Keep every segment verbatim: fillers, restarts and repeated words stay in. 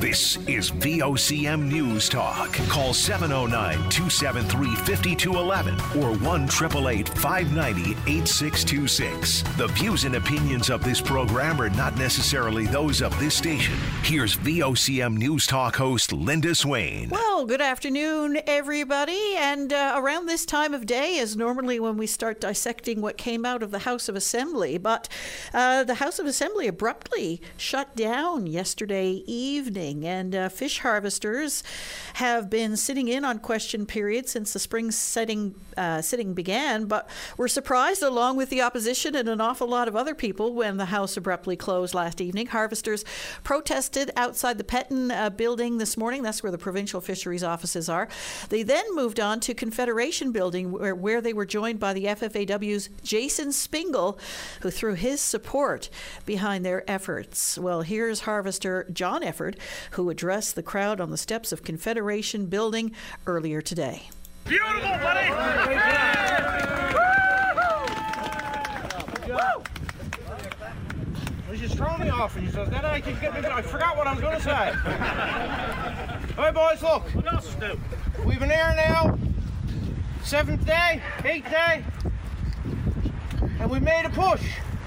This is V O C M News Talk. Call seven oh nine, two seven three, five two one one or one eight eight eight, five nine zero, eight six two six. The views and opinions of this program are not necessarily those of this station. Here's V O C M News Talk host Linda Swain. Well, good afternoon, everybody. And uh, around this time of day is normally when we start dissecting what came out of the House of Assembly. But uh, the House of Assembly abruptly shut down yesterday evening. And uh, fish harvesters have been sitting in on question period since the spring setting, uh, sitting began, but were surprised along with the opposition and an awful lot of other people when the House abruptly closed last evening. Harvesters protested outside the Petton uh, building this morning. That's where the provincial fisheries offices are. They then moved on to Confederation building where, where they were joined by the F F A W's Jason Spingle, who threw his support behind their efforts. Well, here's harvester John Efford, who addressed the crowd on the steps of Confederation building earlier today. Beautiful, buddy! Well, she's throwing me off, and she says, "Then I keep getting. I forgot what I was going to say." All right, boys, look. What else to do? We've been here now, seventh day, eighth day, and we made a push,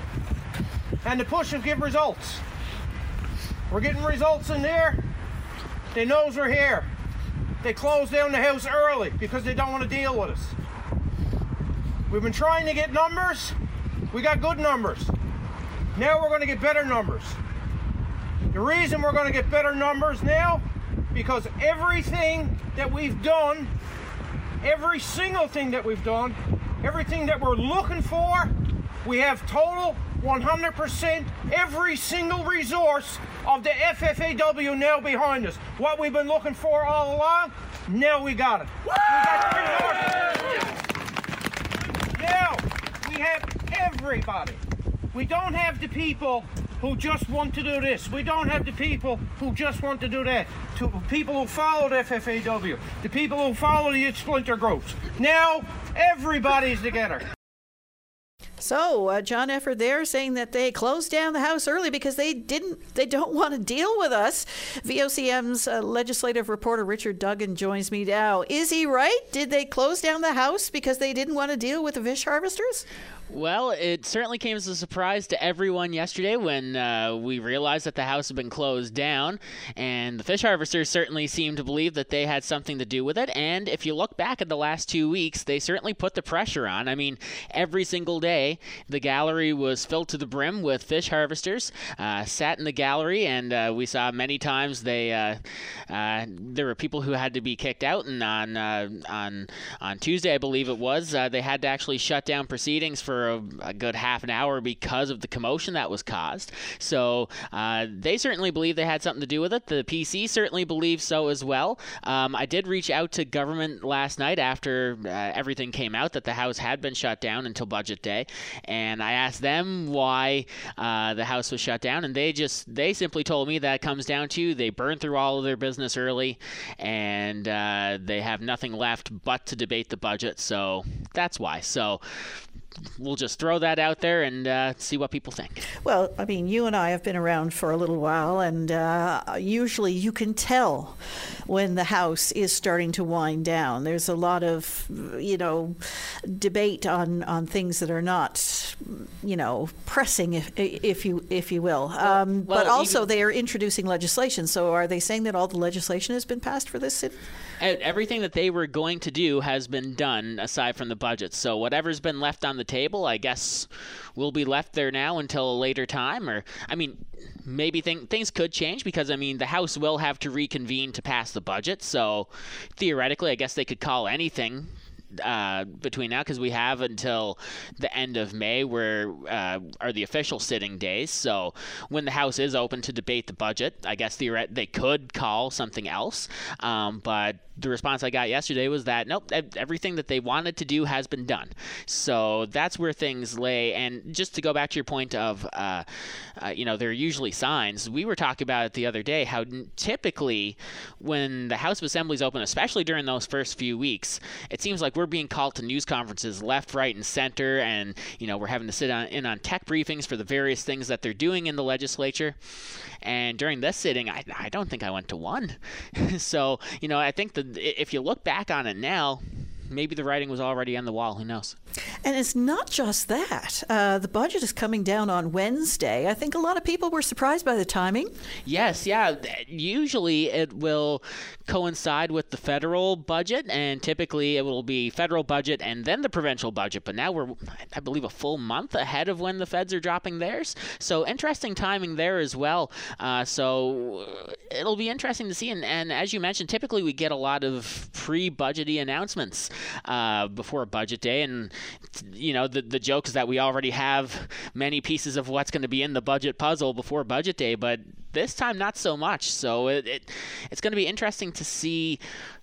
and the push will give results. We're getting results in there. They knows we're here. They closed down the house early because they don't want to deal with us. We've been trying to get numbers. We got good numbers. Now we're going to get better numbers. The reason we're going to get better numbers now, because everything that we've done, every single thing that we've done, everything that we're looking for, we have total one hundred percent every single resource of the F F A W now behind us. What we've been looking for all along, now we got it. We got resources. Now we have everybody. We don't have the people who just want to do this. We don't have the people who just want to do that. To people who follow the F F A W, the people who follow the splinter groups. Now everybody's together. So uh, John Efford there saying that they closed down the House early because they didn't, they don't want to deal with us. V O C M's uh, legislative reporter Richard Duggan joins me now. Is he right? Did they close down the House because they didn't want to deal with the fish harvesters? Well, it certainly came as a surprise to everyone yesterday when uh, we realized that the House had been closed down, and the fish harvesters certainly seemed to believe that they had something to do with it. And if you look back at the last two weeks, they certainly put the pressure on. I mean, every single day, the gallery was filled to the brim with fish harvesters, uh, sat in the gallery, and uh, we saw many times they uh, uh, there were people who had to be kicked out, and on uh, on on Tuesday, I believe it was, uh, they had to actually shut down proceedings for a, a good half an hour because of the commotion that was caused. So uh, they certainly believe they had something to do with it. The P C certainly believes so as well. Um, I did reach out to government last night after uh, everything came out that the House had been shut down until budget day, and I asked them why uh, the House was shut down, and they just they simply told me that it comes down to they burned through all of their business early, and uh, they have nothing left but to debate the budget. So that's why. So we'll just throw that out there and uh, see what people think. Well, I mean, you and I have been around for a little while, and uh, usually you can tell when the House is starting to wind down. There's a lot of, you know, debate on, on things that are not, you know, pressing, if if you if you will. Um, well, but also, even, they are introducing legislation. So, are they saying that all the legislation has been passed for this city? Everything that they were going to do has been done aside from the budget. So whatever's been left on the table, I guess, will be left there now until a later time. Or, I mean, maybe thing, things could change because, I mean, the House will have to reconvene to pass the budget. So theoretically, I guess they could call anything uh, between now, because we have until the end of May where uh, are the official sitting days. So when the House is open to debate the budget, I guess theoret- they could call something else. Um, but the response I got yesterday was that, nope, everything that they wanted to do has been done. So that's where things lay. And just to go back to your point of, uh, uh, you know, there are usually signs. We were talking about it the other day, how typically when the House of Assembly is open, especially during those first few weeks, it seems like we're being called to news conferences left, right, and center. And, you know, we're having to sit on, in on tech briefings for the various things that they're doing in the legislature. And during this sitting, I, I don't think I went to one. So, you know, I think that if you look back on it now, maybe the writing was already on the wall. Who knows? And it's not just that. Uh, the budget is coming down on Wednesday. I think a lot of people were surprised by the timing. Yes, yeah. Usually it will coincide with the federal budget, and typically it will be federal budget and then the provincial budget. But now we're, I believe, a full month ahead of when the feds are dropping theirs. So interesting timing there as well. Uh, so it'll be interesting to see. And, and as you mentioned, typically we get a lot of pre-budgety announcements uh, before budget day. And you know, the the joke is that we already have many pieces of what's going to be in the budget puzzle before budget day, but this time not so much. So it, it it's going to be interesting to see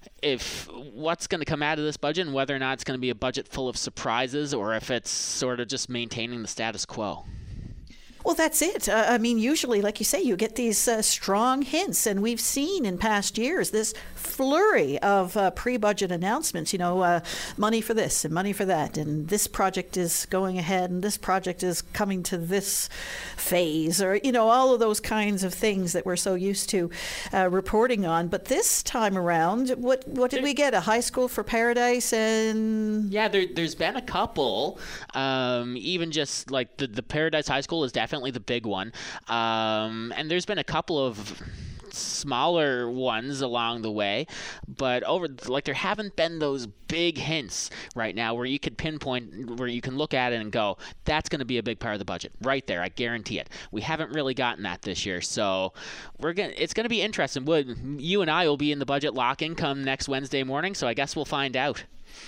if what's going to come out of this budget and whether or not it's going to be a budget full of surprises or if it's sort of just maintaining the status quo. Well, that's it. Uh, I mean, usually, like you say, you get these uh, strong hints, and we've seen in past years this flurry of uh, pre-budget announcements, you know, uh, money for this and money for that, and this project is going ahead, and this project is coming to this phase, or, you know, all of those kinds of things that we're so used to uh, reporting on. But this time around, what what did we get? A high school for Paradise? And yeah, there, there's been a couple, um, even just like the, the Paradise High School is definitely Definitely the big one. Um, and there's been a couple of smaller ones along the way, but over like there haven't been those big hints right now where you could pinpoint, where you can look at it and go, that's going to be a big part of the budget right there. I guarantee it. We haven't really gotten that this year, so we're gonna. It's going to be interesting. Would you and I will be in the budget lock-in come next Wednesday morning, so I guess we'll find out.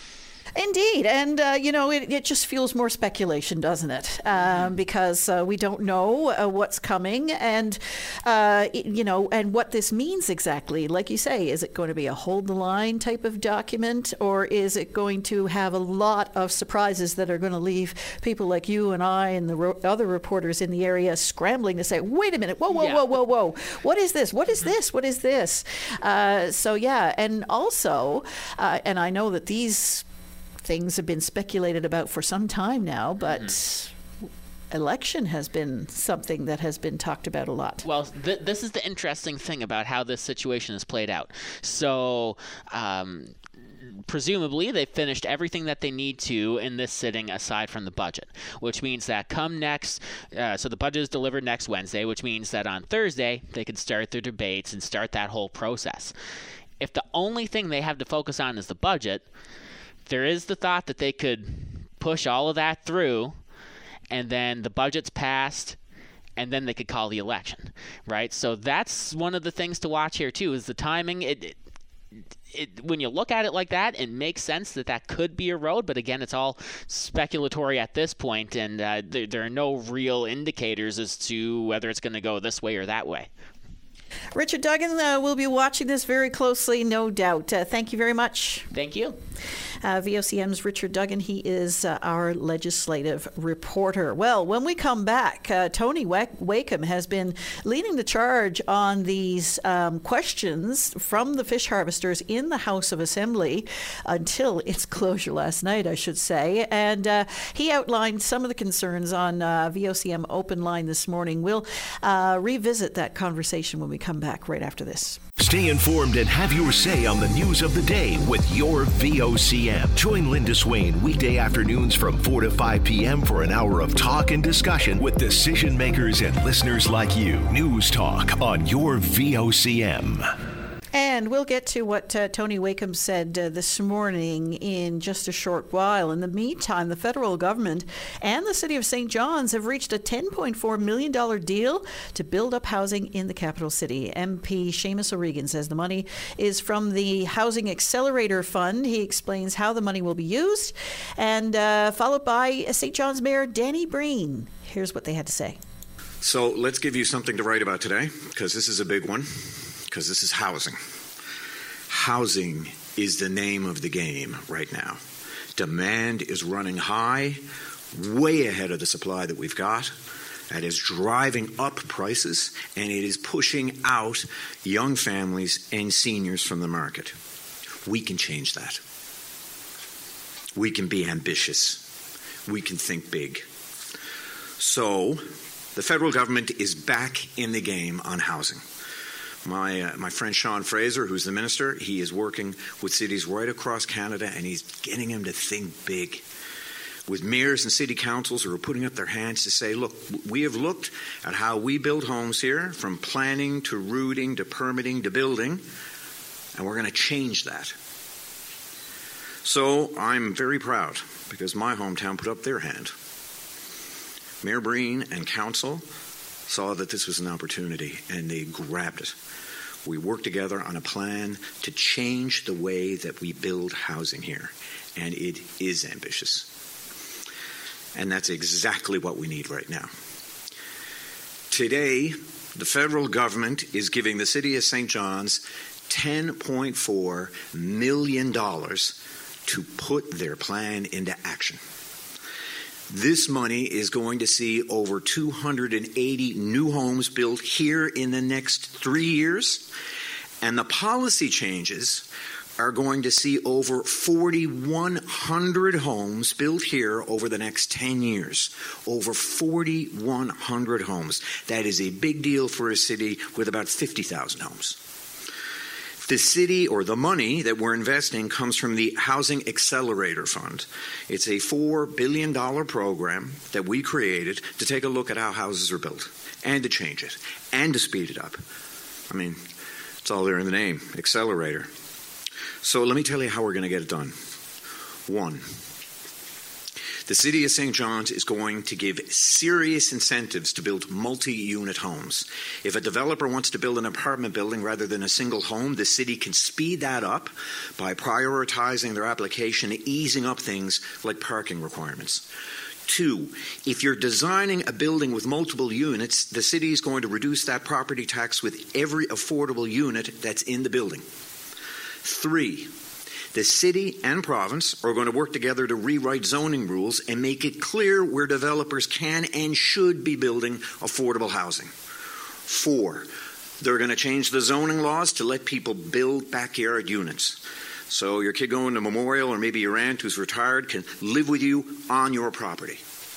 Indeed. And, uh, you know, it, it just feels more speculation, doesn't it? Um, because uh, we don't know uh, what's coming and, uh, it, you know, and what this means exactly. Like you say, is it going to be a hold the line type of document, or is it going to have a lot of surprises that are going to leave people like you and I and the ro- other reporters in the area scrambling to say, wait a minute, whoa, whoa, yeah. whoa, whoa, whoa. What is this? What is this? What is this? Uh, so, yeah. And also, uh, and I know that these things have been speculated about for some time now, but mm-hmm. election has been something that has been talked about a lot. Well, th- this is the interesting thing about how this situation has played out. So, um, presumably, they've finished everything that they need to in this sitting aside from the budget, which means that come next, uh, so the budget is delivered next Wednesday, which means that on Thursday, they can start their debates and start that whole process. If the only thing they have to focus on is the budget, there is the thought that they could push all of that through, and then the budget's passed, and then they could call the election, right? So that's one of the things to watch here, too, is the timing. It, it, it, when you look at it like that, it makes sense that that could be a road, but again, it's all speculatory at this point, and uh, there, there are no real indicators as to whether it's going to go this way or that way. Richard Duggan uh, will be watching this very closely, no doubt. Uh, thank you very much. Thank you. Uh, V O C M's Richard Duggan, he is uh, our legislative reporter. Well, when we come back, uh, Tony Wakeham has been leading the charge on these um, questions from the fish harvesters in the House of Assembly until its closure last night, I should say. And uh, he outlined some of the concerns on uh, V O C M Open Line this morning. We'll uh, revisit that conversation when we come back right after this. Stay informed and have your say on the news of the day with your V O C M. Join Linda Swain weekday afternoons from four to five p.m. for an hour of talk and discussion with decision makers and listeners like you. News Talk on your V O C M. And we'll get to what uh, Tony Wakeham said uh, this morning in just a short while. In the meantime, the federal government and the city of Saint John's have reached a ten point four million dollars deal to build up housing in the capital city. M P Seamus O'Regan says the money is from the Housing Accelerator Fund. He explains how the money will be used, and uh, followed by Saint John's Mayor Danny Breen. Here's what they had to say. So let's give you something to write about today, because this is a big one. Because this is housing. Housing is the name of the game right now. Demand is running high, way ahead of the supply that we've got. That is driving up prices, and it is pushing out young families and seniors from the market. We can change that. We can be ambitious. We can think big. So, the federal government is back in the game on housing. My uh, my friend Sean Fraser, who's the minister, he is working with cities right across Canada, and he's getting them to think big. With mayors and city councils who are putting up their hands to say, look, we have looked at how we build homes here, from planning to routing to permitting to building, and we're going to change that. So I'm very proud because my hometown put up their hand. Mayor Breen and council saw that this was an opportunity, and they grabbed it. We worked together on a plan to change the way that we build housing here, and it is ambitious. And that's exactly what we need right now. Today, the federal government is giving the city of Saint John's ten point four million dollars to put their plan into action. This money is going to see over two hundred eighty new homes built here in the next three years, and the policy changes are going to see over four thousand one hundred homes built here over the next ten years. Over four thousand one hundred homes. That is a big deal for a city with about fifty thousand homes. The city, or the money that we're investing, comes from the Housing Accelerator Fund. It's a four billion dollars program that we created to take a look at how houses are built and to change it and to speed it up. I mean, it's all there in the name, Accelerator. So let me tell you how we're going to get it done. One, the city of Saint John's is going to give serious incentives to build multi-unit homes. If a developer wants to build an apartment building rather than a single home, the city can speed that up by prioritizing their application, easing up things like parking requirements. Two, if you're designing a building with multiple units, the city is going to reduce that property tax with every affordable unit that's in the building. Three, the city and province are going to work together to rewrite zoning rules and make it clear where developers can and should be building affordable housing. Four, they're going to change the zoning laws to let people build backyard units. So your kid going to Memorial, or maybe your aunt who's retired, can live with you on your property.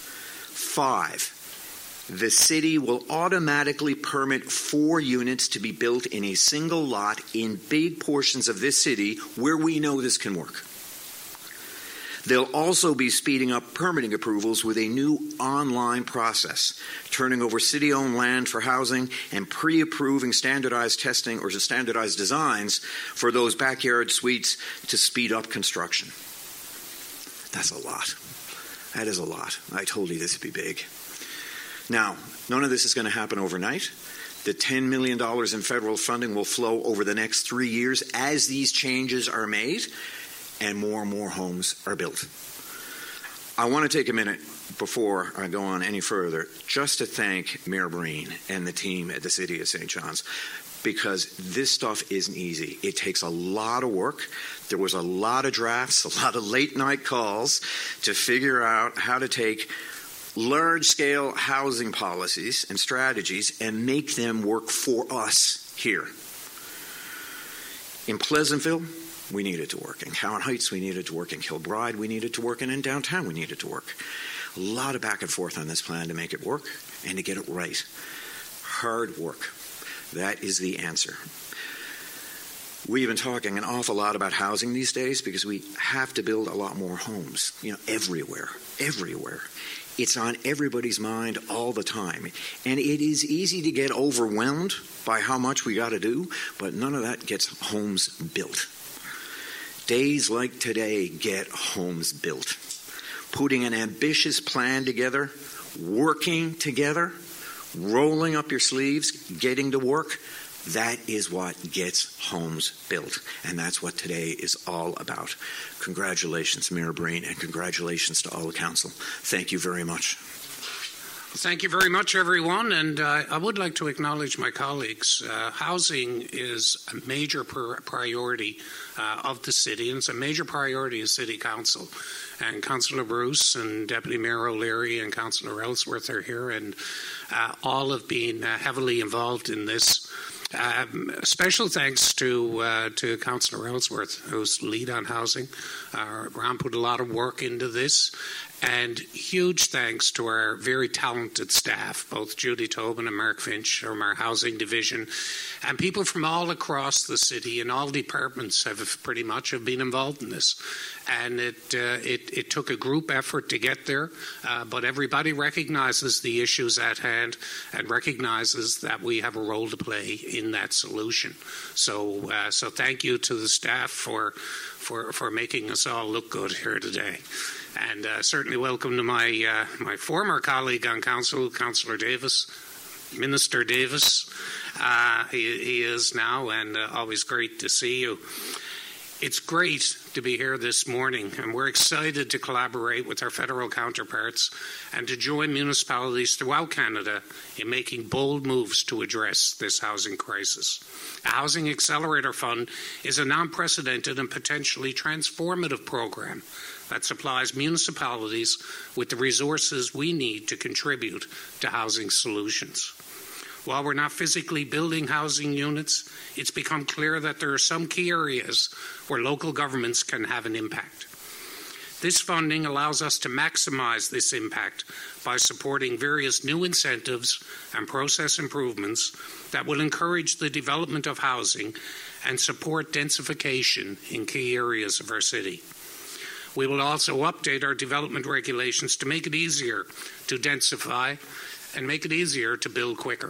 Five, the city will automatically permit four units to be built in a single lot in big portions of this city where we know this can work. They'll also be speeding up permitting approvals with a new online process, turning over city-owned land for housing and pre-approving standardized testing or standardized designs for those backyard suites to speed up construction. That's a lot. That is a lot. I told you this would be big. Now, none of this is going to happen overnight. The ten million dollars in federal funding will flow over the next three years as these changes are made and more and more homes are built. I want to take a minute before I go on any further just to thank Mayor Breen and the team at the City of Saint John's, because this stuff isn't easy. It takes a lot of work. There was a lot of drafts, a lot of late night calls to figure out how to take large-scale housing policies and strategies and make them work for us here. In Pleasantville, we need it to work. In Cowan Heights, we need it to work. In Kilbride, we need it to work. And in downtown, we need it to work. A lot of back and forth on this plan to make it work and to get it right. Hard work. That is the answer. We've been talking an awful lot about housing these days because we have to build a lot more homes, you know, everywhere, everywhere. It's on everybody's mind all the time. And it is easy to get overwhelmed by how much we got to do, but none of that gets homes built. Days like today get homes built. Putting an ambitious plan together, working together, rolling up your sleeves, getting to work, that is what gets homes built. And that's what today is all about. Congratulations, Mayor Breen, and congratulations to all the council. Thank you very much. Thank you very much, everyone. And uh, I would like to acknowledge my colleagues. Uh, housing is a major pr- priority uh, of the city, and it's a major priority of City Council. And Councillor Bruce and Deputy Mayor O'Leary and Councillor Ellsworth are here, and uh, all have been uh, heavily involved in this. Um, special thanks to uh, to Councillor Ellsworth, who's lead on housing. Uh, Ron put a lot of work into this. And huge thanks to our very talented staff, both Judy Tobin and Mark Finch from our housing division, and people from all across the city and all departments have pretty much have been involved in this. And it uh, it, it took a group effort to get there, uh, but everybody recognizes the issues at hand and recognizes that we have a role to play in that solution. So uh, so thank you to the staff for for for making us all look good here today. And uh, certainly welcome to my uh, my former colleague on council, Councillor Davis, Minister Davis. Uh, he, he is now, and uh, always great to see you. It's great to be here this morning, and we're excited to collaborate with our federal counterparts and to join municipalities throughout Canada in making bold moves to address this housing crisis. The Housing Accelerator Fund is an unprecedented and potentially transformative program that supplies municipalities with the resources we need to contribute to housing solutions. While we're not physically building housing units, it's become clear that there are some key areas where local governments can have an impact. This funding allows us to maximize this impact by supporting various new incentives and process improvements that will encourage the development of housing and support densification in key areas of our city. We will also update our development regulations to make it easier to densify and make it easier to build quicker.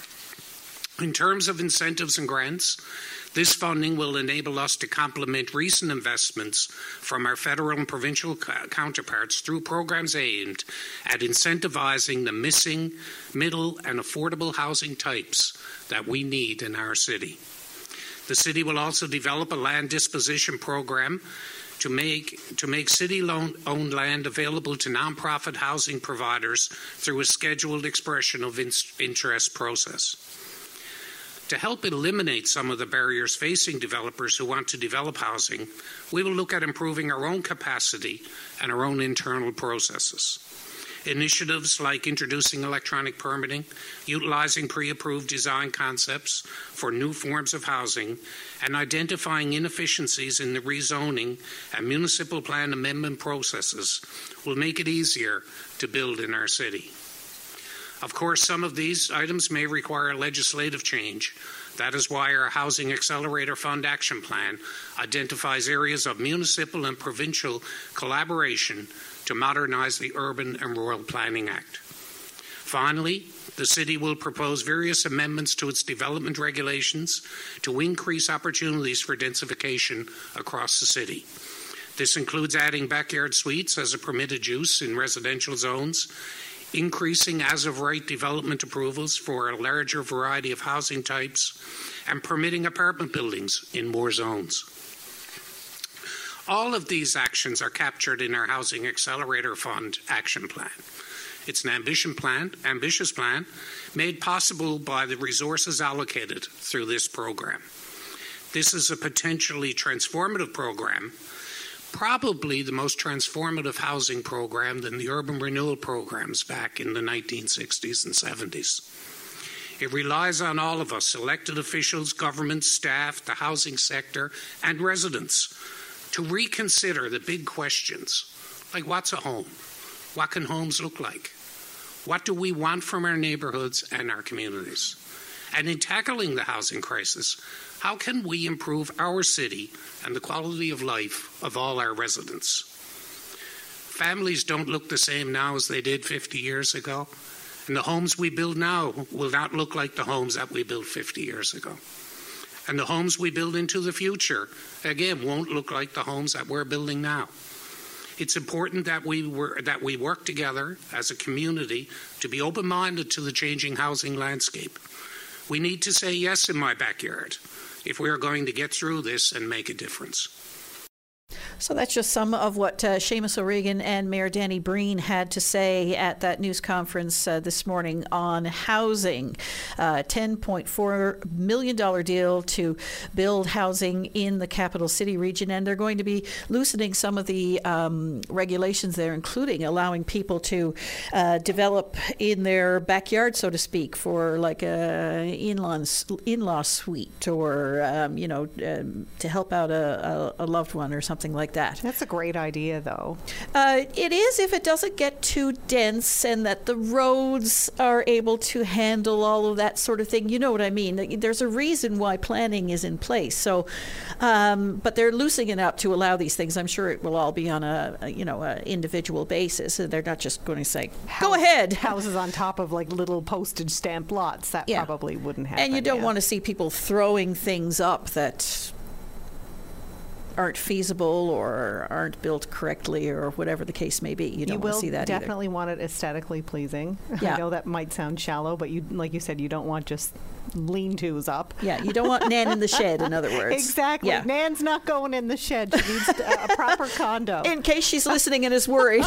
In terms of incentives and grants, this funding will enable us to complement recent investments from our federal and provincial counterparts through programs aimed at incentivizing the missing, middle, and affordable housing types that we need in our city. The city will also develop a land disposition program to make to make city-owned land available to nonprofit housing providers through a scheduled expression of in- interest process. To help eliminate some of the barriers facing developers who want to develop housing, we will look at improving our own capacity and our own internal processes. Initiatives like introducing electronic permitting, utilizing pre-approved design concepts for new forms of housing, and identifying inefficiencies in the rezoning and municipal plan amendment processes will make it easier to build in our city. Of course, some of these items may require legislative change. That is why our Housing Accelerator Fund Action Plan identifies areas of municipal and provincial collaboration to modernize the Urban and Rural Planning Act. Finally, the City will propose various amendments to its development regulations to increase opportunities for densification across the city. This includes adding backyard suites as a permitted use in residential zones, increasing as-of-right development approvals for a larger variety of housing types, and permitting apartment buildings in more zones. All of these actions are captured in our Housing Accelerator Fund Action Plan. It's an ambition plan, ambitious plan made possible by the resources allocated through this program. This is a potentially transformative program, probably the most transformative housing program than the urban renewal programs back in the nineteen sixties and seventies. It relies on all of us, elected officials, government, staff, the housing sector, and residents, to reconsider the big questions, like what's a home? What can homes look like? What do we want from our neighborhoods and our communities? And in tackling the housing crisis, how can we improve our city and the quality of life of all our residents? Families don't look the same now as they did fifty years ago, and the homes we build now will not look like the homes that we built fifty years ago. And the homes we build into the future, again, won't look like the homes that we're building now. It's important that we were, that we work together as a community to be open-minded to the changing housing landscape. We need to say yes in my backyard if we are going to get through this and make a difference. So that's just some of what uh, Seamus O'Regan and Mayor Danny Breen had to say at that news conference uh, this morning on housing. Uh, ten point four million dollars deal to build housing in the capital city region, and they're going to be loosening some of the um, regulations there, including allowing people to uh, develop in their backyard, so to speak, for like a in-law, in-law suite, or um, you know, um, to help out a, a, a loved one or something like that. That's a great idea, though. Uh, it is, if it doesn't get too dense and that the roads are able to handle all of that sort of thing. You know what I mean? There's a reason why planning is in place. So, um, but they're loosening it up to allow these things. I'm sure it will all be on a, a you know, a individual basis. They're not just going to say, House, go ahead. Houses on top of like little postage stamp lots. That yeah. probably wouldn't happen. And you don't yeah. want to see people throwing things up that aren't feasible or aren't built correctly or whatever the case may be. You don't you want to see that definitely either. want it aesthetically pleasing. Yeah. I know that might sound shallow, but you, like you said, you don't want just lean-tos up. Yeah, you don't want Nan in the shed, in other words. Exactly. Yeah. Nan's not going in the shed. She needs a proper condo. In case she's listening and is worried.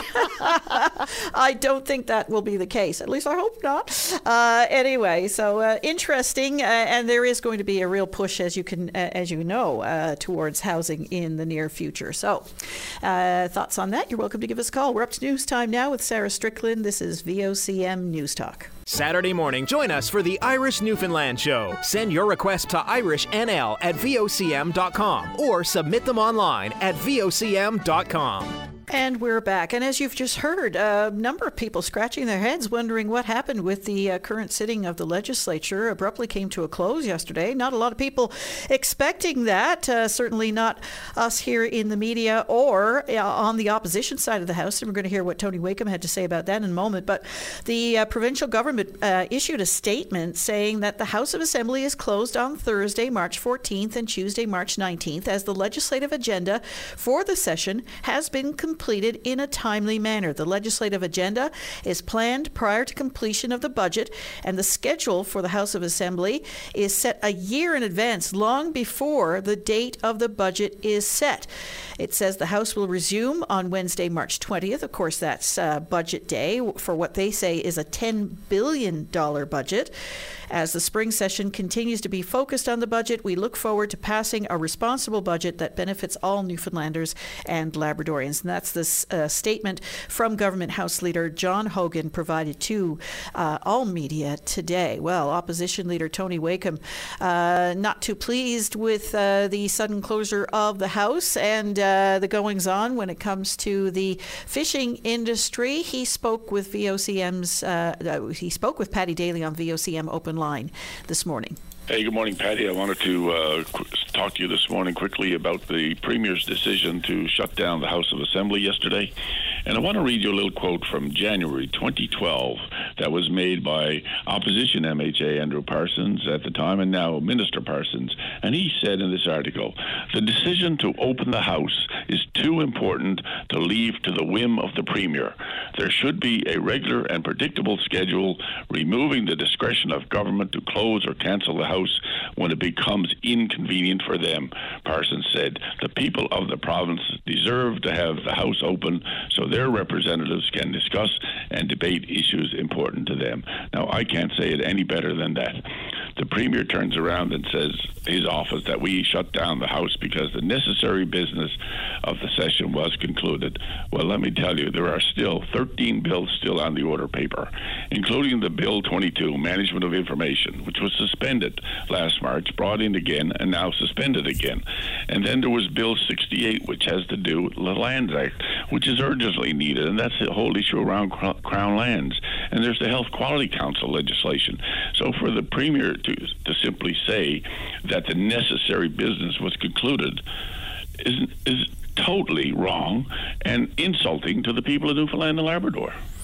I don't think that will be the case. At least I hope not. Uh, anyway, so uh, interesting, uh, and there is going to be a real push, as you can, uh, as you know, uh, towards housing in the near future. So, uh, thoughts on that? You're welcome to give us a call. We're up to news time now with Sarah Strickland. This is V O C M News Talk. Saturday morning, join us for the Irish Newfoundland Show. Send your request to irish n l at v o c m dot com or submit them online at v o c m dot com. And we're back. And as you've just heard, a number of people scratching their heads wondering what happened with the uh, current sitting of the legislature abruptly came to a close yesterday. Not a lot of people expecting that, uh, certainly not us here in the media or uh, on the opposition side of the House. And we're going to hear what Tony Wakeham had to say about that in a moment. But the uh, provincial government uh, issued a statement saying that the House of Assembly is closed on Thursday, March fourteenth and Tuesday, March nineteenth, as the legislative agenda for the session has been completed. completed in a timely manner. The legislative agenda is planned prior to completion of the budget, and the schedule for the House of Assembly is set a year in advance, long before the date of the budget is set. It says the House will resume on Wednesday, March twentieth. Of course, that's uh, budget day for what they say is a ten billion dollars budget. As the spring session continues to be focused on the budget, we look forward to passing a responsible budget that benefits all Newfoundlanders and Labradorians. And that's this uh, statement from Government House Leader John Hogan provided to uh, all media today. Well, Opposition Leader Tony Wakeham uh, not too pleased with uh, the sudden closure of the House and uh, the goings-on when it comes to the fishing industry. He spoke with V O C M's, uh, he spoke with Paddy Daly on V O C M Open Line this morning. Hey, good morning, Patty. I wanted to uh, qu- talk to you this morning quickly about the Premier's decision to shut down the House of Assembly yesterday. And I want to read you a little quote from January twenty twelve that was made by opposition M H A Andrew Parsons at the time, and now Minister Parsons. And he said in this article, "The decision to open the House is too important to leave to the whim of the Premier. There should be a regular and predictable schedule, removing the discretion of government to close or cancel the House when it becomes inconvenient for them." Parsons said, "The people of the province deserve to have the House open so their representatives can discuss and debate issues important to them." Now, I can't say it any better than that. The Premier turns around and says, his office, that we shut down the House because the necessary business of the session was concluded. Well, let me tell you, there are still thirteen bills still on the order paper, including the Bill twenty-two, Management of Information, which was suspended last March, brought in again, and now suspended again. And then there was Bill sixty-eight, which has to do with the Lands Act, which is urgently needed, and that's the whole issue around Crown lands. And there's the Health Quality Council legislation. So for the Premier to, to simply say that the necessary business was concluded is, is totally wrong and insulting to the people of Newfoundland and Labrador.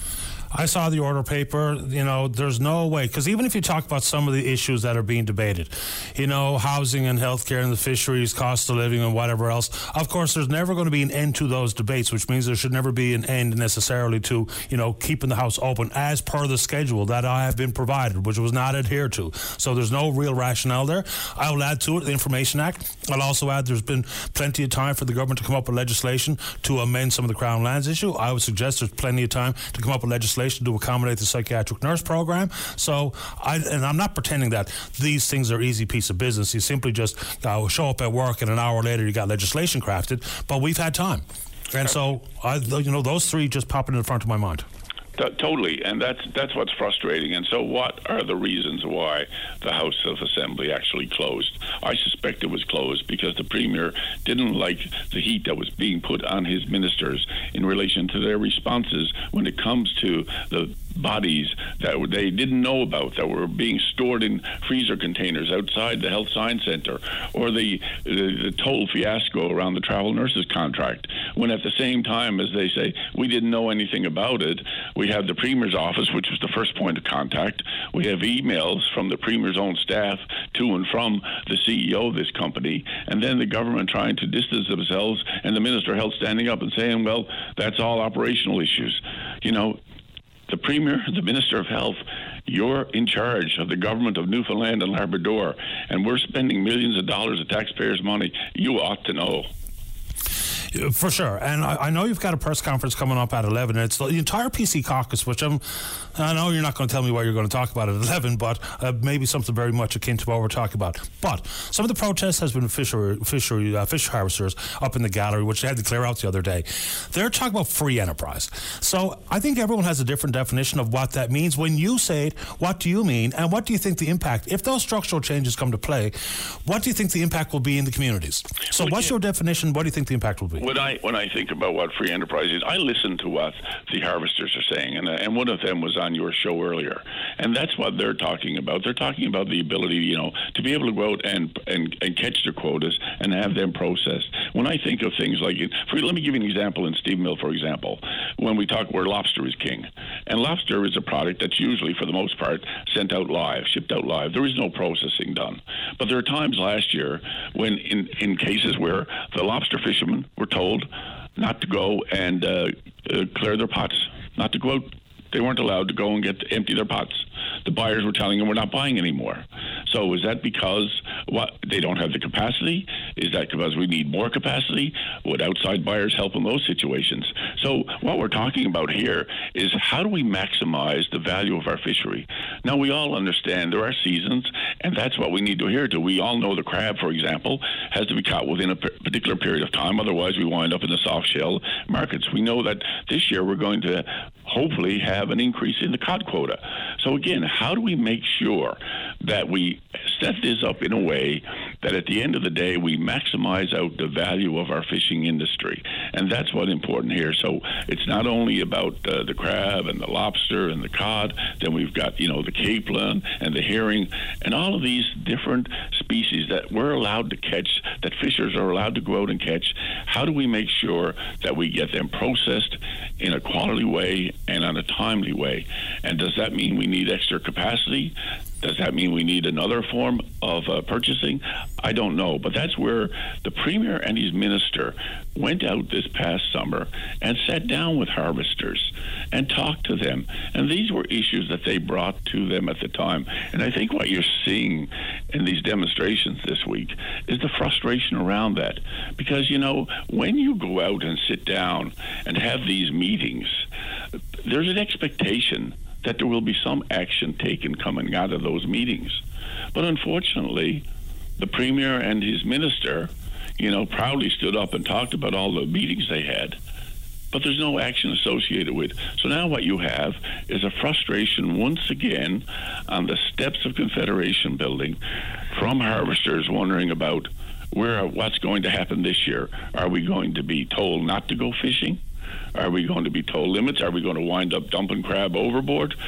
I saw the order paper. You know, there's no way, because even if you talk about some of the issues that are being debated, you know, housing and healthcare and the fisheries, cost of living and whatever else, of course, there's never going to be an end to those debates, which means there should never be an end necessarily to, you know, keeping the House open as per the schedule that I have been provided, which was not adhered to. So there's no real rationale there. I will add to it the Information Act. I'll also add there's been plenty of time for the government to come up with legislation to amend some of the Crown Lands issue. I would suggest there's plenty of time to come up with legislation to accommodate the psychiatric nurse program. So, I, and I'm not pretending that these things are easy piece of business. You simply just uh, show up at work and an hour later you got legislation crafted. But we've had time, and so I, you know, those three just pop in the front of my mind. T- totally, and that's that's what's frustrating. And so what are the reasons why the House of Assembly actually closed? I suspect it was closed because the Premier didn't like the heat that was being put on his ministers in relation to their responses when it comes to the bodies that they didn't know about that were being stored in freezer containers outside the Health Science Centre, or the, the, the total fiasco around the travel nurses contract, when at the same time as they say, we didn't know anything about it, we have the Premier's office, which was the first point of contact. We have emails from the Premier's own staff to and from the C E O of this company, and then the government trying to distance themselves, and the Minister of Health standing up and saying, well, that's all operational issues. You know, the Premier, the Minister of Health, you're in charge of the government of Newfoundland and Labrador, and we're spending millions of dollars of taxpayers' money. You ought to know. For sure. And I, I know you've got a press conference coming up at eleven. It's the entire P C caucus, which I'm, I know you're not going to tell me what you're going to talk about at eleven, but uh, maybe something very much akin to what we're talking about. But some of the protest has been fishery, fishery, uh, fish harvesters up in the gallery, which they had to clear out the other day. They're talking about free enterprise. So I think everyone has a different definition of what that means. When you say it, what do you mean? And what do you think the impact, if those structural changes come to play, what do you think the impact will be in the communities? So well, what's yeah. your definition? What do you think the impact will be? When I when I think about what free enterprise is, I listen to what the harvesters are saying, and uh, and one of them was on your show earlier, and that's what they're talking about. They're talking about the ability, you know, to be able to go out and and, and catch their quotas and have them processed. When I think of things like, for, let me give you an example in Steve Mill, for example, when we talk where lobster is king, and lobster is a product that's usually, for the most part, sent out live, shipped out live. There is no processing done, but there are times last year when, in in cases where the lobster fishermen were told not to go and uh, uh, clear their pots, not to go out. They weren't allowed to go and get to empty their pots. The buyers were telling them we're not buying anymore. So is that because what they don't have the capacity? Is that because we need more capacity? Would outside buyers help in those situations? So what we're talking about here is how do we maximize the value of our fishery? Now, we all understand there are seasons, and that's what we need to adhere to. We all know the crab, for example, has to be caught within a particular period of time. Otherwise, we wind up in the soft shell markets. We know that this year we're going to hopefully have an increase in the cod quota. So again, how do we make sure that we set this up in a way that at the end of the day we maximize out the value of our fishing industry? And that's what's important here. So it's not only about uh, the crab and the lobster and the cod, then we've got, you know, the capelin and the herring and all of these different species that we're allowed to catch, that fishers are allowed to go out and catch. How do we make sure that we get them processed in a quality way and on a timely way? And does that mean we need extra capacity? Does that mean we need another form of uh, purchasing? I don't know. But that's where the Premier and his minister went out this past summer and sat down with harvesters and talked to them. And these were issues that they brought to them at the time. And I think what you're seeing in these demonstrations this week is the frustration around that. Because, you know, when you go out and sit down and have these meetings, there's an expectation that there will be some action taken coming out of those meetings. But unfortunately, the Premier and his minister, you know, proudly stood up and talked about all the meetings they had, but there's no action associated with it. So now what you have is a frustration once again on the steps of Confederation Building from harvesters wondering about where what's going to happen this year. Are we going to be told not to go fishing? Are we going to be told limits? Are we going to wind up dumping crab overboard?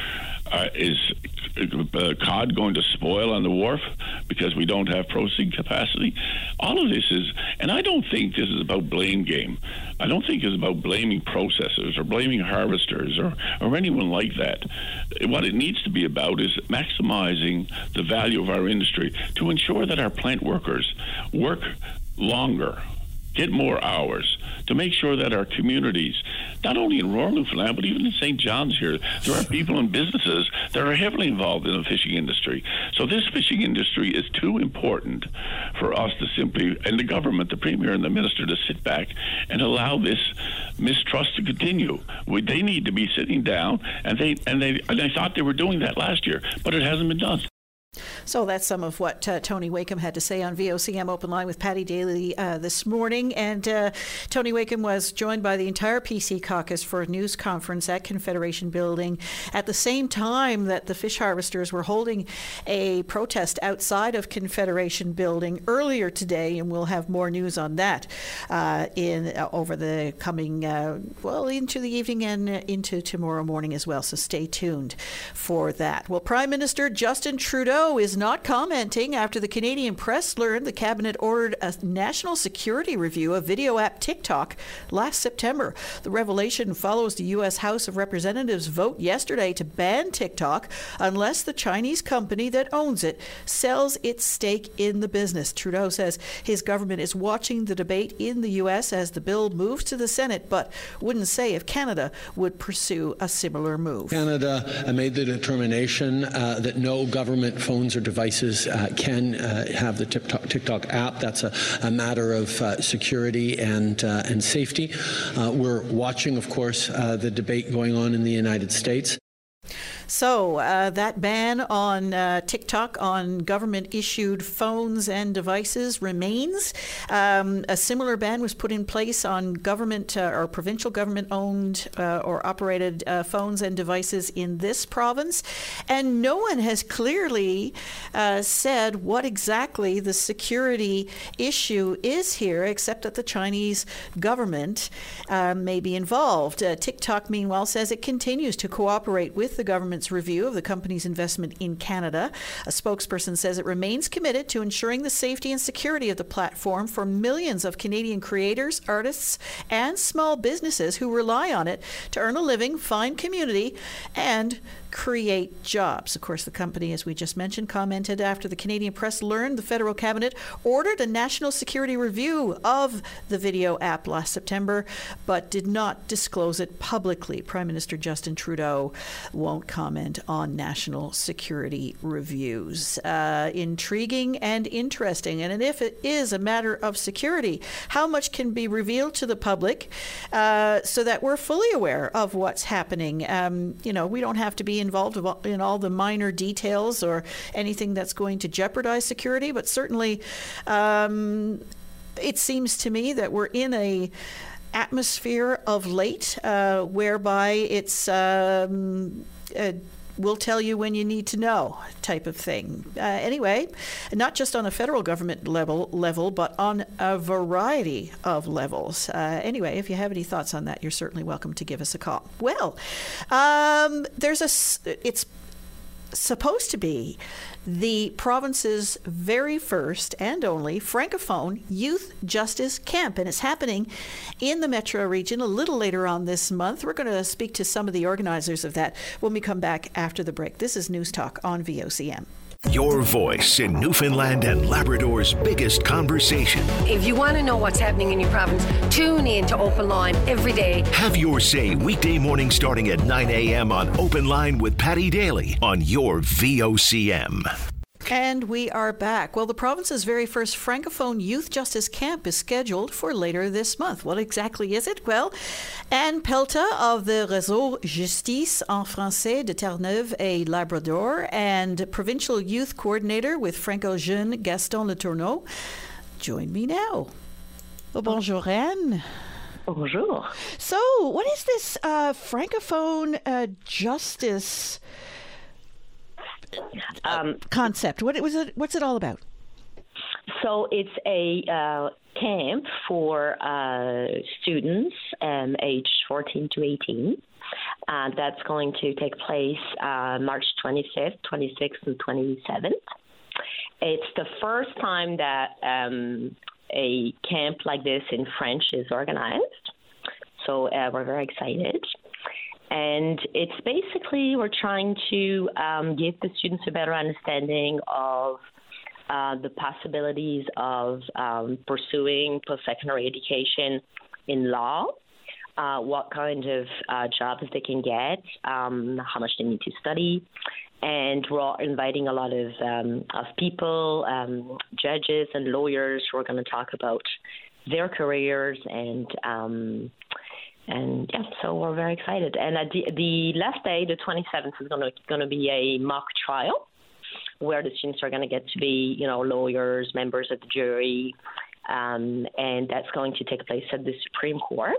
Uh, is uh, cod going to spoil on the wharf because we don't have processing capacity? All of this is, and I don't think this is about blame game. I don't think it's about blaming processors or blaming harvesters or, or anyone like that. What it needs to be about is maximizing the value of our industry to ensure that our plant workers work longer, get more hours, to make sure that our communities, not only in rural Newfoundland, but even in Saint John's here, there are people and businesses that are heavily involved in the fishing industry. So this fishing industry is too important for us to simply, and the government, the Premier and the Minister, to sit back and allow this mistrust to continue. We, they need to be sitting down, and they and they and I thought they were doing that last year, but it hasn't been done. So that's some of what uh, Tony Wakeham had to say on V O C M Open Line with Paddy Daly uh, this morning. And uh, Tony Wakeham was joined by the entire P C caucus for a news conference at Confederation Building at the same time that the fish harvesters were holding a protest outside of Confederation Building earlier today, and we'll have more news on that uh, in uh, over the coming, uh, well, into the evening and uh, into tomorrow morning as well. So stay tuned for that. Well, Prime Minister Justin Trudeau is not commenting after the Canadian press learned the cabinet ordered a national security review of video app TikTok last September. The revelation follows the U S House of Representatives vote yesterday to ban TikTok unless the Chinese company that owns it sells its stake in the business. Trudeau says his government is watching the debate in the U S as the bill moves to the Senate, but wouldn't say if Canada would pursue a similar move. Canada uh, made the determination uh, that no government phones or devices uh, can uh, have the TikTok, TikTok app. That's a, a matter of uh, security and uh, and safety. Uh, we're watching, of course, uh, the debate going on in the United States. So uh, that ban on uh, TikTok on government-issued phones and devices remains. Um, a similar ban was put in place on government uh, or provincial government-owned uh, or operated uh, phones and devices in this province. And no one has clearly uh, said what exactly the security issue is here, except that the Chinese government uh, may be involved. Uh, TikTok, meanwhile, says it continues to cooperate with the government's review of the company's investment in Canada. A spokesperson says it remains committed to ensuring the safety and security of the platform for millions of Canadian creators, artists, and small businesses who rely on it to earn a living, find community, and create jobs. Of course, the company, as we just mentioned, commented after the Canadian press learned the federal cabinet ordered a national security review of the video app last September, but did not disclose it publicly. Prime Minister Justin Trudeau won't comment on national security reviews. Uh, intriguing and interesting. And if it is a matter of security, how much can be revealed to the public uh, so that we're fully aware of what's happening? Um, you know, we don't have to be involved in all the minor details or anything that's going to jeopardize security, but certainly um, it seems to me that we're in a atmosphere of late uh, whereby it's um, uh, we'll tell you when you need to know type of thing. Uh, anyway, not just on a federal government level, level, but on a variety of levels. Uh, anyway, if you have any thoughts on that, you're certainly welcome to give us a call. Well, um, there's a, it's supposed to be the province's very first and only Francophone Youth Justice Camp, and it's happening in the Metro region a little later on this month. We're going to speak to some of the organizers of that when we come back after the break. This is News Talk on V O C M. Your voice in Newfoundland and Labrador's biggest conversation. If you want to know what's happening in your province, tune in to Open Line every day. Have your say weekday morning starting at nine a.m. on Open Line with Paddy Daly on your V O C M. And we are back. Well, the province's very first Francophone Youth Justice Camp is scheduled for later this month. What exactly is it? Well, Anne Pelta of the Réseau Justice en Français de Terre-Neuve et Labrador and Provincial Youth Coordinator with Franco Jeune Gaston Letourneau join me now. Well, bonjour, Anne. Bonjour. So, what is this uh, Francophone uh, Justice Um, concept? What was it? What's it all about? So it's a uh, camp for uh, students um, aged fourteen to eighteen Uh, that's going to take place uh, March twenty-fifth, twenty-sixth, and twenty-seventh. It's the first time that um, a camp like this in French is organized, so uh, we're very excited. And it's basically we're trying to um, give the students a better understanding of uh, the possibilities of um, pursuing post-secondary education in law, uh, what kind of uh, jobs they can get, um, how much they need to study. And we're inviting a lot of um, of people, um, judges and lawyers who are going to talk about their careers and um, and yeah, so we're very excited. And at the, the last day, the twenty-seventh, is going to going to be a mock trial where the students are going to get to be, you know, lawyers, members of the jury, um, and that's going to take place at the Supreme Court.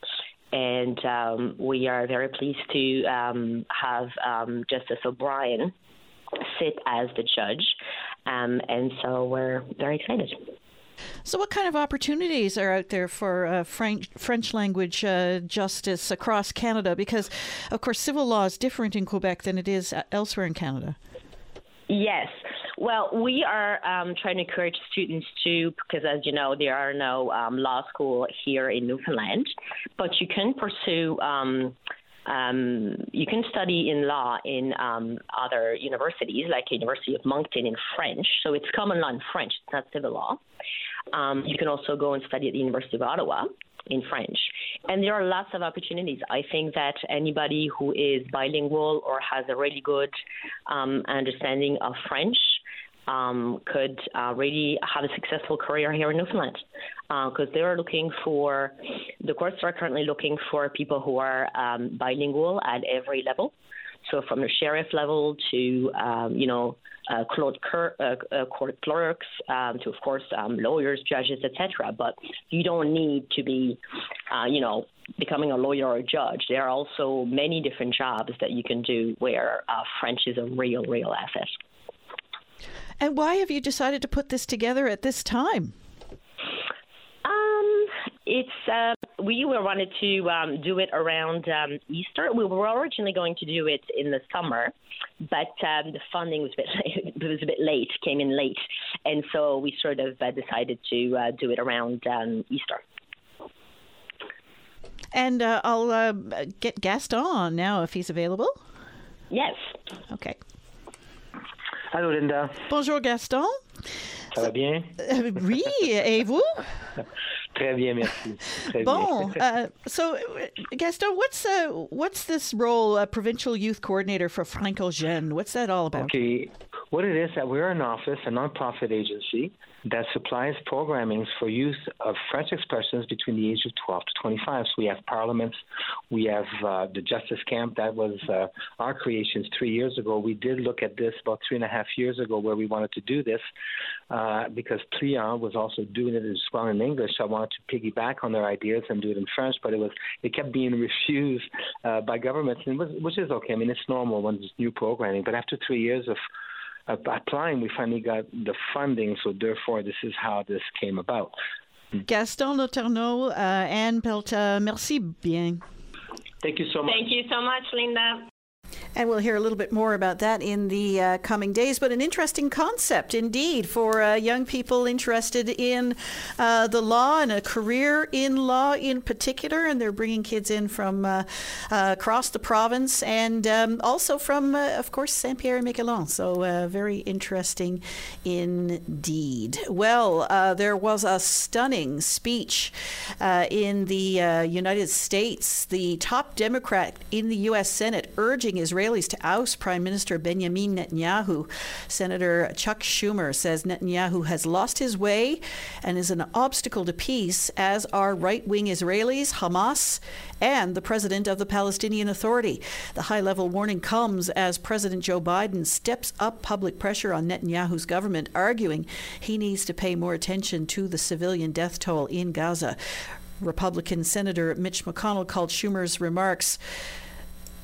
And um, we are very pleased to um, have um, Justice O'Brien sit as the judge. Um, and so we're very excited. So what kind of opportunities are out there for uh, French, French language uh, justice across Canada? Because, of course, civil law is different in Quebec than it is elsewhere in Canada. Yes. Well, we are um, trying to encourage students to, because as you know, there are no um, law school here in Newfoundland, but you can pursue, um, um, you can study in law in um, other universities, like University of Moncton in French. So it's common law in French, it's not civil law. Um, you can also go and study at the University of Ottawa in French. And there are lots of opportunities. I think that anybody who is bilingual or has a really good um, understanding of French um, could uh, really have a successful career here in Newfoundland, because uh, they are looking for, the courts are currently looking for people who are um, bilingual at every level. So from the sheriff level to, um, you know, uh, court, uh, uh, court clerks, um, to, of course, um, lawyers, judges, et cetera. But you don't need to be, uh, you know, becoming a lawyer or a judge. There are also many different jobs that you can do where uh, French is a real, real asset. And why have you decided to put this together at this time? Um, it's uh, we were wanted to um, do it around um, Easter. We were originally going to do it in the summer, but um, the funding was a bit late, it was a bit late, came in late, and so we sort of uh, decided to uh, do it around um, Easter. And uh, I'll uh, get Gaston now if he's available. Yes. Okay. Allô, Linda. Bonjour, Gaston. Ça va bien? Uh, oui, et vous? Très bien, merci. Très bon, bien. uh, so Gaston, what's uh, what's this role, uh, provincial youth coordinator for Franco-Jeune? What's that all about? Okay, what it is that we're an office, a nonprofit agency that supplies programming for youth of French expressions between the age of twelve to twenty-five. So we have parliaments, we have uh, the Justice Camp. That was uh, our creations three years ago. We did look at this about three and a half years ago where we wanted to do this uh, because Pliant was also doing it as well in English. So I wanted to piggyback on their ideas and do it in French, but it was it kept being refused uh, by governments, and was, which is okay. I mean, it's normal when there's new programming. But after three years of Uh, applying, we finally got the funding, so therefore this is how this came about. Gaston Letourneau, uh, Anne Pelta, merci bien. Thank you so much. Thank you so much, Linda. And we'll hear a little bit more about that in the uh, coming days. But an interesting concept indeed for uh, young people interested in uh, the law and a career in law in particular. And they're bringing kids in from uh, uh, across the province and um, also from, uh, of course, Saint-Pierre-et-Miquelon. So uh, very interesting indeed. Well, uh, there was a stunning speech uh, in the uh, United States. The top Democrat in the U S Senate urging Israelis to oust Prime Minister Benjamin Netanyahu. Senator Chuck Schumer says Netanyahu has lost his way and is an obstacle to peace, as are right-wing Israelis, Hamas, and the president of the Palestinian Authority. The high-level warning comes as President Joe Biden steps up public pressure on Netanyahu's government, arguing he needs to pay more attention to the civilian death toll in Gaza. Republican Senator Mitch McConnell called Schumer's remarks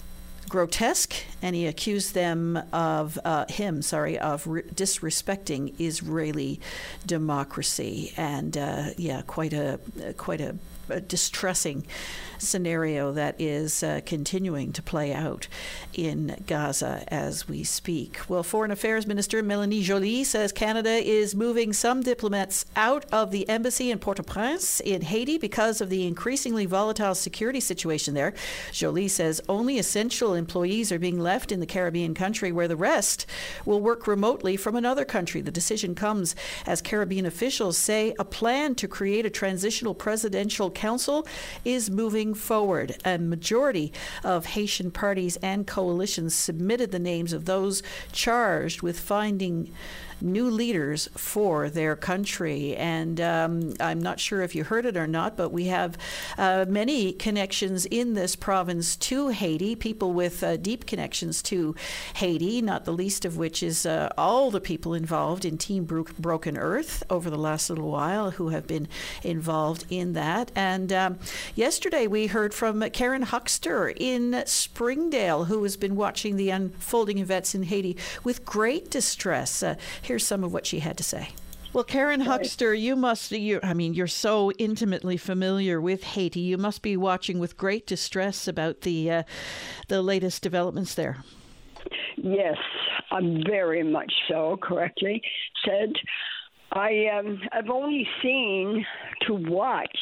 grotesque, and he accused them of uh, him, sorry, of re- disrespecting Israeli democracy, and uh, yeah, quite a quite a, a distressing scenario that is uh, continuing to play out in Gaza as we speak. Well, Foreign Affairs Minister Mélanie Joly says Canada is moving some diplomats out of the embassy in Port-au-Prince in Haiti because of the increasingly volatile security situation there. Joly says only essential employees are being left in the Caribbean country, where the rest will work remotely from another country. The decision comes as Caribbean officials say a plan to create a transitional presidential council is moving forward. A majority of Haitian parties and coalitions submitted the names of those charged with finding new leaders for their country. And um, I'm not sure if you heard it or not, but we have uh, many connections in this province to Haiti, people with uh, deep connections to Haiti, not the least of which is uh, all the people involved in Team Bro- Broken Earth over the last little while who have been involved in that. And um, yesterday we heard from Karen Huckster in Springdale, who has been watching the unfolding events in Haiti with great distress. Uh, Here's some of what she had to say. Well, Karen Huckster, you must, you, I mean, you're so intimately familiar with Haiti. You must be watching with great distress about the uh, the latest developments there. Yes, I'm very much so, correctly said. I, um, I've only seen to watch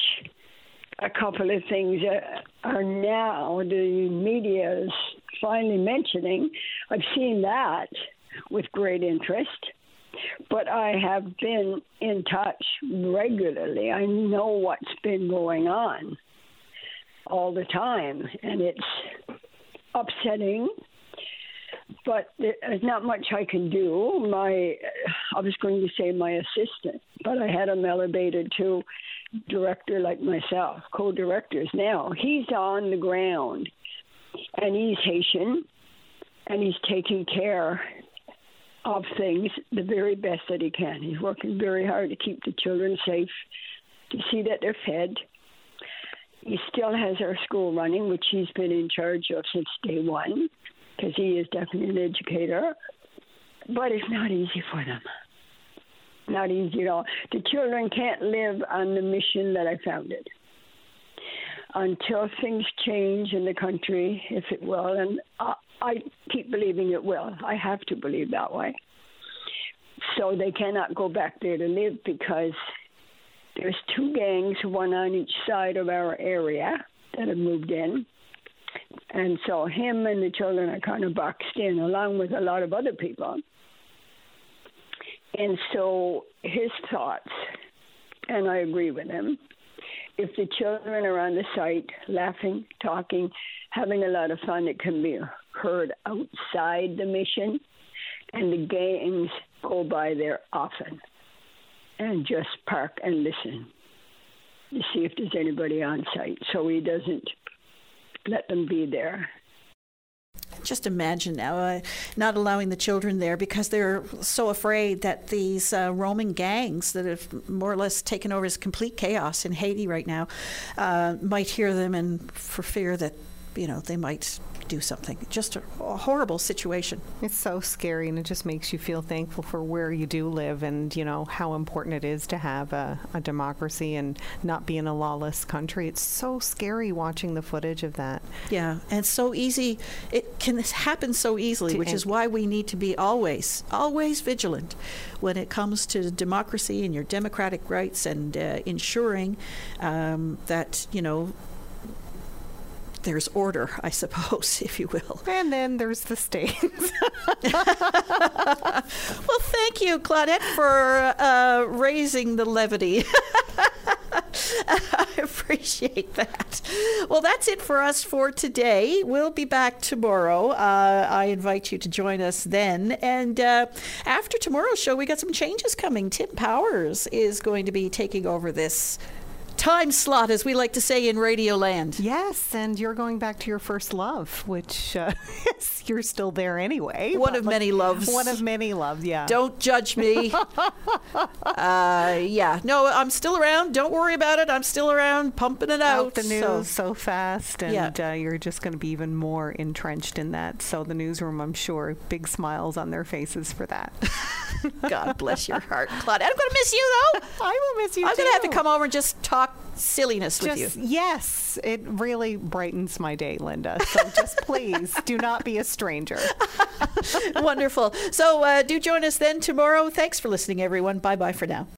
a couple of things that are now the media is finally mentioning. I've seen that with great interest. But I have been in touch regularly. I know what's been going on all the time, and it's upsetting. But there's not much I can do. My, I was going to say my assistant, but I had him elevated to director like myself, co-directors now. He's on the ground, and he's Haitian, and he's taking care of things the very best that he can. He's working very hard to keep the children safe, to see that they're fed. He still has our school running, which he's been in charge of since day one, because he is definitely an educator. But it's not easy for them. Not easy at all. The children can't live on the mission that I founded until things change in the country, if it will, and I, I keep believing it will. I have to believe that way. So they cannot go back there to live because there's two gangs, one on each side of our area, that have moved in. And so him and the children are kind of boxed in, along with a lot of other people. And so his thoughts, and I agree with him, if the children are on the site laughing, talking, having a lot of fun, it can be heard outside the mission, and the gangs go by there often and just park and listen to see if there's anybody on site, so he doesn't let them be there. Just imagine now uh, not allowing the children there because they're so afraid that these uh, roaming gangs that have more or less taken over as complete chaos in Haiti right now uh, might hear them, and for fear that, you know, they might do something. Just a, a horrible situation. It's so scary, and it just makes you feel thankful for where you do live, and you know how important it is to have a, a democracy and not be in a lawless country. It's so scary watching the footage of that. Yeah, and so easy. It can happen so easily, which is why we need to be always, always vigilant when it comes to democracy and your democratic rights, and uh, ensuring um, that, you know, there's order, I suppose, if you will. And then there's the states. Well, thank you, Claudette, for uh, raising the levity. I appreciate that. Well, that's it for us for today. We'll be back tomorrow. Uh, I invite you to join us then. And uh, after tomorrow's show, we got some changes coming. Tim Powers is going to be taking over this time slot, as we like to say in Radioland. Yes, and you're going back to your first love, which uh, you're still there anyway. One of many loves. One of many loves, yeah. Don't judge me. uh, yeah, no, I'm still around. Don't worry about it. I'm still around, pumping it out. Out the news so, so fast, and yeah. uh, you're just going to be even more entrenched in that. So the newsroom, I'm sure, big smiles on their faces for that. God bless your heart, Claudia. I'm going to miss you, though. I will miss you, I'm too. going to have to come over and just talk silliness just, with you. Yes, it really brightens my day, Linda. So just please do not be a stranger. Wonderful. So uh, do join us then tomorrow. Thanks for listening, everyone. Bye-bye for now.